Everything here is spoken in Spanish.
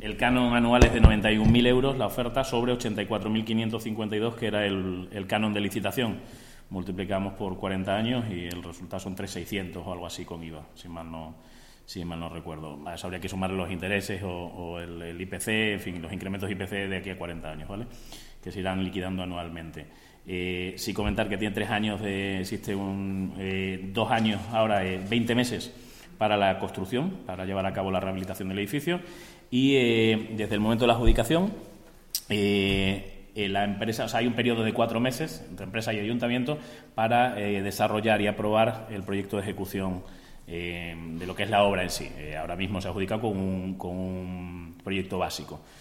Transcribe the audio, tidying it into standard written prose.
El canon anual es de 91.000 euros, la oferta, sobre 84.552, que era el canon de licitación. Multiplicamos por 40 años y el resultado son 3.600 o algo así con IVA, si mal no recuerdo. A eso habría que sumar los intereses o el IPC, en fin, los incrementos IPC de aquí a 40 años, ¿vale? Que se irán liquidando anualmente. Sí comentar que tiene 3 años, existe 2 años ahora, 20 meses para la construcción, para llevar a cabo la rehabilitación del edificio, y desde el momento de la adjudicación la empresa, o sea, hay un periodo de 4 meses entre empresa y ayuntamiento para desarrollar y aprobar el proyecto de ejecución de lo que es la obra en sí. Ahora mismo se adjudica con un proyecto básico.